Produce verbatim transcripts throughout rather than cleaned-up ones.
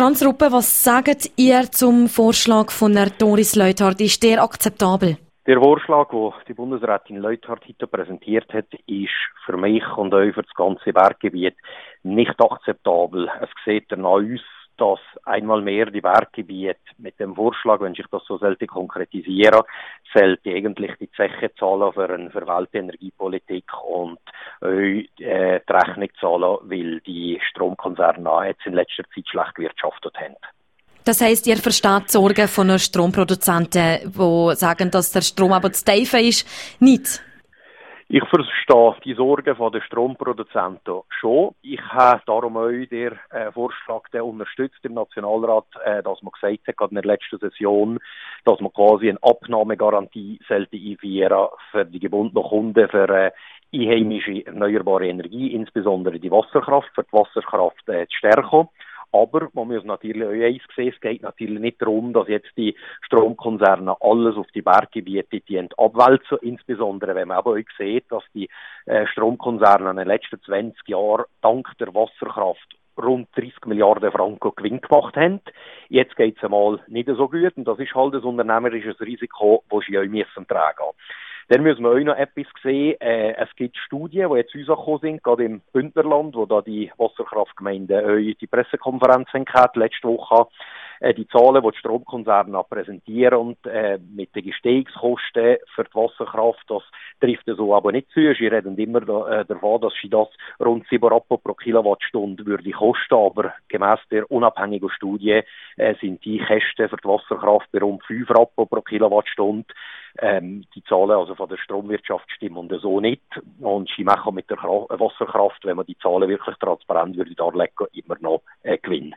Franz Ruppe, was sagt ihr zum Vorschlag von der Doris Leuthard? Ist der akzeptabel? Der Vorschlag, den die Bundesrätin Leuthard heute präsentiert hat, ist für mich und auch für das ganze Berggebiet nicht akzeptabel. Es sieht danach aus, dass einmal mehr die Berggebiete mit dem Vorschlag, wenn sich das so sollte konkretisieren, sollte eigentlich die Zeche zahlen für eine verwählte Energiepolitik und auch, äh, die Rechnung zahlen, weil die Stromkonzerne jetzt in letzter Zeit schlecht gewirtschaftet haben. Das heisst, ihr versteht die Sorgen von den Stromproduzenten, die sagen, dass der Strom aber zu tief ist, nicht? Ich verstehe die Sorgen der Stromproduzenten schon. Ich habe darum auch den äh, Vorschlag der unterstützt im Nationalrat, äh, dass man gesagt hat, gerade in der letzten Session, dass man quasi eine Abnahmegarantie sollte einführen für die gebundenen Kunden für äh, einheimische erneuerbare Energie, insbesondere die Wasserkraft, für die Wasserkraft äh, zu stärken. Aber man muss natürlich auch eins sehen, es geht natürlich nicht darum, dass jetzt die Stromkonzerne alles auf die Berggebiete abwälzen, insbesondere wenn man aber auch sieht, dass die äh, Stromkonzerne in den letzten zwanzig Jahren dank der Wasserkraft rund dreißig Milliarden Franken Gewinn gemacht haben. Jetzt geht es einmal nicht so gut und das ist halt ein unternehmerisches Risiko, das sie auch müssen tragen. Dann müssen wir auch noch etwas sehen. Äh, es gibt Studien, die jetzt rausgekommen sind, gerade im Bündnerland, wo da die Wasserkraftgemeinden auch die Pressekonferenz hatten, letzte Woche. Äh, die Zahlen, die die Stromkonzerne präsentieren und äh, mit den Gestehungskosten für die Wasserkraft, das trifft so aber nicht zu. Sie reden immer da, äh, davon, dass sie das rund sieben Rappen pro Kilowattstunde würde kosten, aber gemäss der unabhängigen Studie äh, sind die Kosten für die Wasserkraft bei rund fünf Rappen pro Kilowattstunde. Ähm, die Zahlen also von der Stromwirtschaft stimmen so nicht. Und sie machen mit der Kra- Wasserkraft, wenn man die Zahlen wirklich transparent würde darlegen, immer noch äh, Gewinn.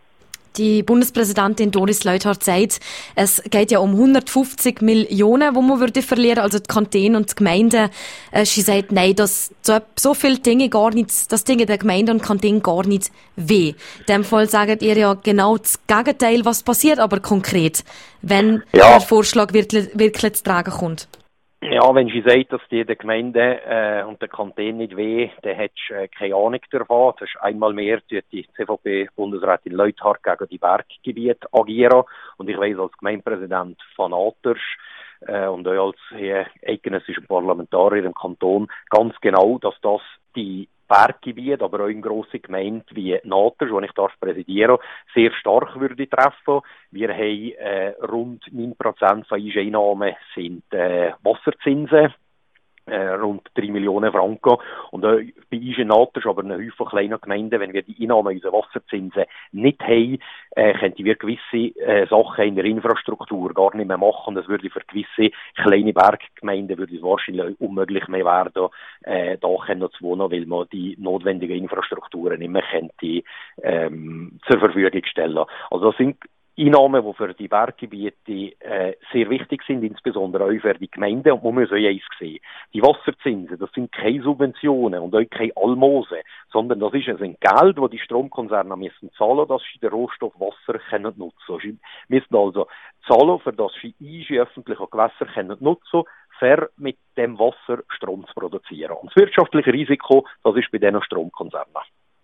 Die Bundespräsidentin Doris Leuthard sagt, es geht ja um hundertfünfzig Millionen, wo man würde verlieren, also die Kantone und die Gemeinden. Äh, sie sagt, nein, das, so, so viele Dinge gar nicht, das Dinge der Gemeinden und Kantonen gar nicht weh. In dem Fall sagt ihr ja genau das Gegenteil, was passiert aber konkret, wenn ja. der Vorschlag wirklich, wirklich zu tragen kommt. Ja, wenn sie sagt, dass die der Gemeinde äh, und der Kanton nicht weh, dann hättest du äh, keine Ahnung davon. Das ist einmal mehr die C V P-Bundesrätin Leuthard gegen die Berggebiete agieren. Und ich weiss als Gemeindepräsident von Atersch äh, und auch als äh, eidgenössischer Parlamentarier im Kanton ganz genau, dass das die Berggebiete, aber auch in grossen Gemeinden wie Natersch, die ich darf präsidieren, sehr stark würde treffen. Wir haben äh, rund neun Prozent von unseren Einnahmen sind äh, Wasserzinsen, äh, rund drei Millionen Franken. Und äh, bei uns in Natersch, aber in Haufen kleiner Gemeinden, wenn wir die Einnahmen unserer Wasserzinsen nicht haben, äh, könnten wir gewisse äh, Sachen in der Infrastruktur gar nicht mehr machen. Das würde für gewisse kleine Berggemeinden würde es wahrscheinlich unmöglich mehr werden, äh, da können zu wohnen, weil man die notwendigen Infrastrukturen nicht mehr könnte, ähm, zur Verfügung stellen. Also das sind Einnahmen, die für die Berggebiete äh, sehr wichtig sind, insbesondere auch für die Gemeinden. Und man muss auch eins sehen. Die Wasserzinsen, das sind keine Subventionen und auch keine Almosen, sondern das ist ein Geld, das die Stromkonzerne müssen zahlen, dass sie den Rohstoff Wasser können nutzen. Sie müssen also zahlen, für das sie unsere öffentlichen Gewässer können nutzen, für mit dem Wasser Strom zu produzieren. Und das wirtschaftliche Risiko, das ist bei diesen Stromkonzernen.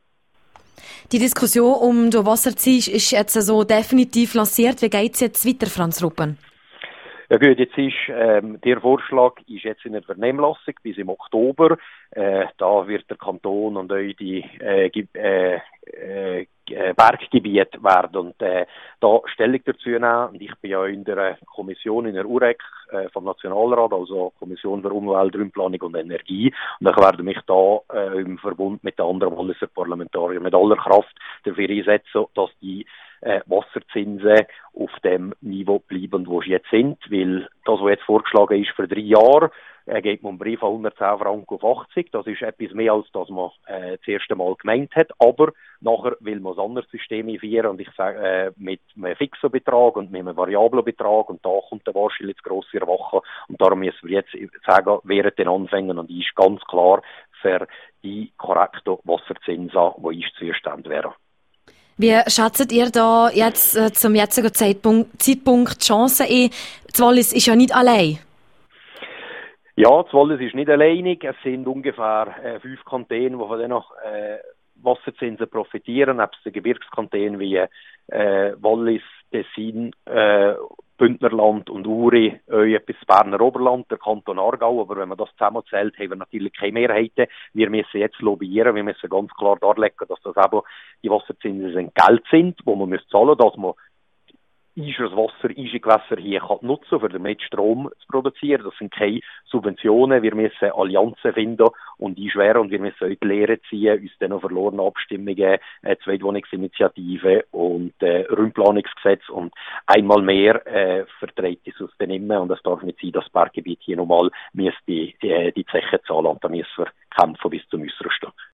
Die Diskussion um den Wasserzieh ist jetzt so definitiv lanciert. Wie geht es jetzt weiter, Franz Ruppen? Ja gut, jetzt ist, ähm, der Vorschlag ist jetzt in der Vernehmlassung bis im Oktober. Äh, da wird der Kanton und auch die äh, äh, äh, Berggebiete werden und äh, da Stellung dazu nehmen. Und ich bin ja in der Kommission, in der U R E C äh, vom Nationalrat, also Kommission für Umwelt, Raumplanung und Energie. Und ich werde mich da äh, im Verbund mit den anderen Walliser Parlamentariern mit aller Kraft dafür einsetzen, dass die äh, Wasserzinsen auf dem Niveau bleiben, wo sie jetzt sind, weil das, was jetzt vorgeschlagen ist für drei Jahre, äh, geht man einen Brief von hundertzehn Franken auf achtzig. Das ist etwas mehr, als das man äh, das erste Mal gemeint hat. Aber nachher will man ein anderes System einführen und ich sage, äh, mit einem fixen Betrag und mit einem variablen Betrag und da kommt dann wahrscheinlich das grosse Erwachen und darum müssen wir jetzt sagen, während den Anfängen und die ist ganz klar für die korrekten Wasserzinsen, die uns zuständig wären. Wie schätzt ihr da jetzt äh, zum jetzigen Zeitpunkt, Zeitpunkt die Chancen ein? Das Wallis ist ja nicht allein. Ja, das Wallis ist nicht alleinig. Es sind ungefähr äh, fünf Kantone, die von diesen äh, Wasserzinsen profitieren, nebst den Gebirgskantonen wie äh, Wallis, Tessin, äh, Bündnerland und Uri, äh, etwas Berner Oberland, der Kanton Aargau, aber wenn man das zusammenzählt, haben wir natürlich keine Mehrheiten. Wir müssen jetzt lobbyieren, wir müssen ganz klar darlegen, dass das eben die Wasserzinsen Geld sind, wo man muss zahlen, dass man das Wasser, Gewässer hier kann nutzen, um damit Strom zu produzieren. Das sind keine Subventionen. Wir müssen Allianzen finden und einschweren und wir müssen auch die Lehre ziehen, uns dann noch verlorene Abstimmungen, äh, Zweitwohnungsinitiative und äh, Raumplanungsgesetz und einmal mehr äh, vertreibt es uns dann immer und es darf nicht sein, dass das Berggebiet hier nochmal die, die, die Zeche zahlen und da müssen wir kämpfen bis zum Äußersten.